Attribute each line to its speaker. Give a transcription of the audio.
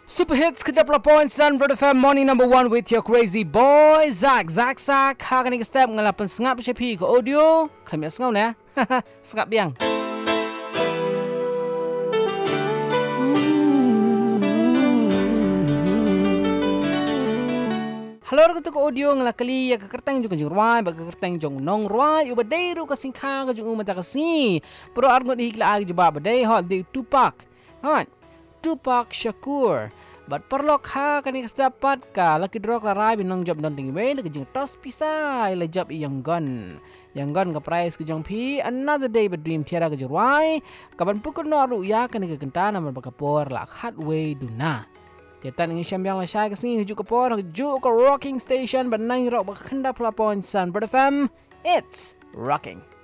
Speaker 1: Super hits kedapla points dan Brother FM morning number 1 with your crazy boy Zak. Haka ni step ngalapan sengap siapi ke audio. Kami asngau na. Sengap biang. Halo aku tu audio ngelakali ya kekerteng jung jung ruai bag kekerteng jung nong ruai ubadai ru kasingka ke jung mata kasi. Pero arngot hikla ag jeba badai hot di Tupac. Hot. Tupac Shakur. Bat perlok ha kani dapat ka laki drok larai binong job don tinggi we ke jung tos pisai le job yang gon ke price ke jung pi another day but dream tiara ke jurwai kaban pukul no ru ya kani ke kentana mar bakapor la khat we duna ketan ngi syambiang la syai ke sini hiju ke por hiju ke rocking station ban nang rok bakenda pla point san Brother FM it's rocking.